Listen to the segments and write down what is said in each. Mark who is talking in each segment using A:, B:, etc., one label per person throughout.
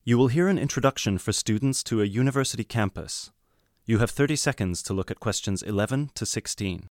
A: You will hear an introduction for students to a university campus. You have 30 seconds to look at questions 11 to 16.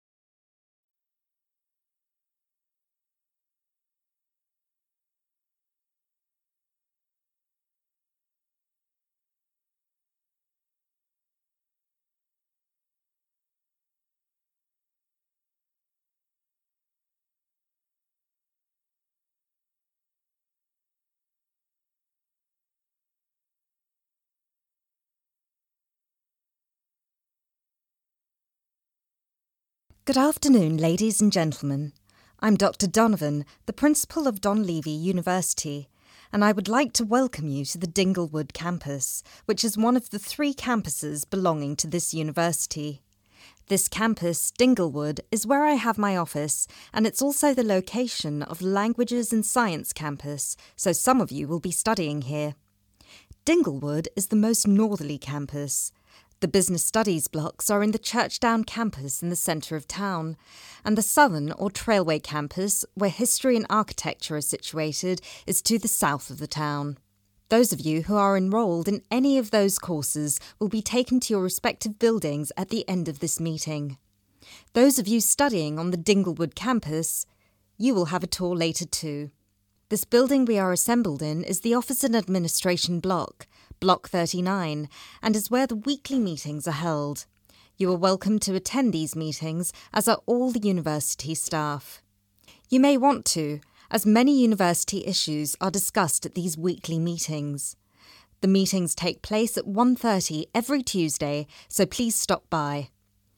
B: Good afternoon, ladies and gentlemen. I'm Dr. Donovan, the principal of Donlevy University, and I would like to welcome you to the Dinglewood campus, which is one of the 3 campuses belonging to this university. This campus, Dinglewood, is where I have my office, and it's also the location of the Languages and Science campus, so some of you will be studying here. Dinglewood is the most northerly campus. The Business Studies blocks are in the Churchdown campus in the centre of town, and the Southern or Trailway campus, where history and architecture are situated, is to the south of the town. Those of you who are enrolled in any of those courses will be taken to your respective buildings at the end of this meeting. Those of you studying on the Dinglewood campus, you will have a tour later too. This building we are assembled in is the Office and Administration Block, Block 39, and is where the weekly meetings are held. You are welcome to attend these meetings, as are all the university staff. You may want to, as many university issues are discussed at these weekly meetings. The meetings take place at 1:30 every Tuesday, so please stop by.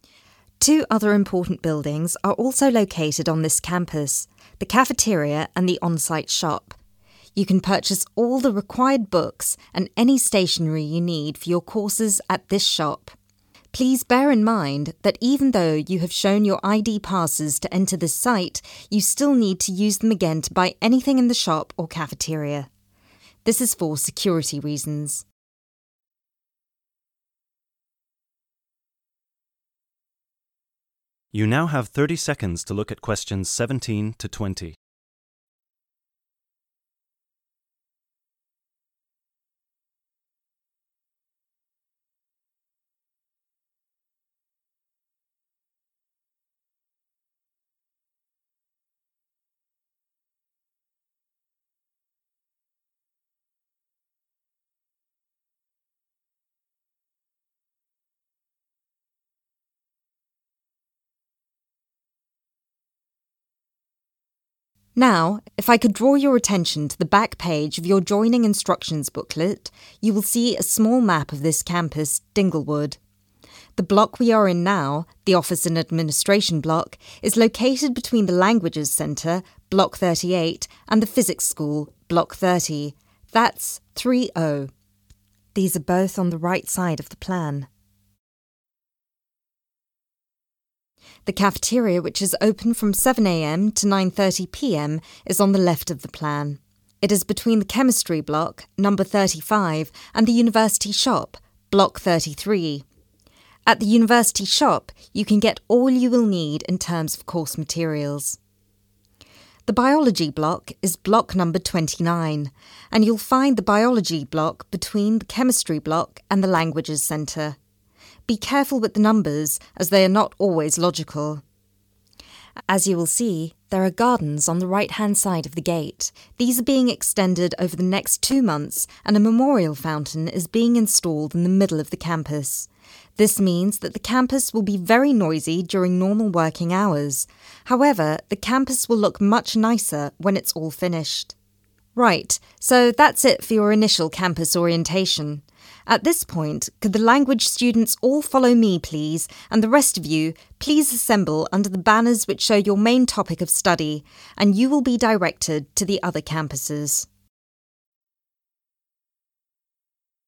B: 2 other important buildings are also located on this campus, the cafeteria and the on-site shop. You can purchase all the required books and any stationery you need for your courses at this shop. Please bear in mind that even though you have shown your ID passes to enter this site, you still need to use them again to buy anything in the shop or cafeteria. This is for security reasons.
A: You now have 30 seconds to look at questions 17 to 20.
B: Now, if I could draw your attention to the back page of your joining instructions booklet, you will see a small map of this campus, Dinglewood. The block we are in now, the Office and Administration block, is located between the Languages Centre, Block 38, and the Physics School, Block 30. That's 3O. These are both on the right side of the plan. The cafeteria, which is open from 7 a.m. to 9:30 p.m, is on the left of the plan. It is between the Chemistry block, number 35, and the University shop, block 33. At the University shop, you can get all you will need in terms of course materials. The Biology block is block number 29, and you'll find the Biology block between the Chemistry block and the Languages Centre. Be careful with the numbers, as they are not always logical. As you will see, there are gardens on the right-hand side of the gate. These are being extended over the next 2 months, and a memorial fountain is being installed in the middle of the campus. This means that the campus will be very noisy during normal working hours. However, the campus will look much nicer when it's all finished. Right, so that's it for your initial campus orientation. At this point, could the language students all follow me, please, and the rest of you, please assemble under the banners which show your main topic of study, and you will be directed to the other campuses.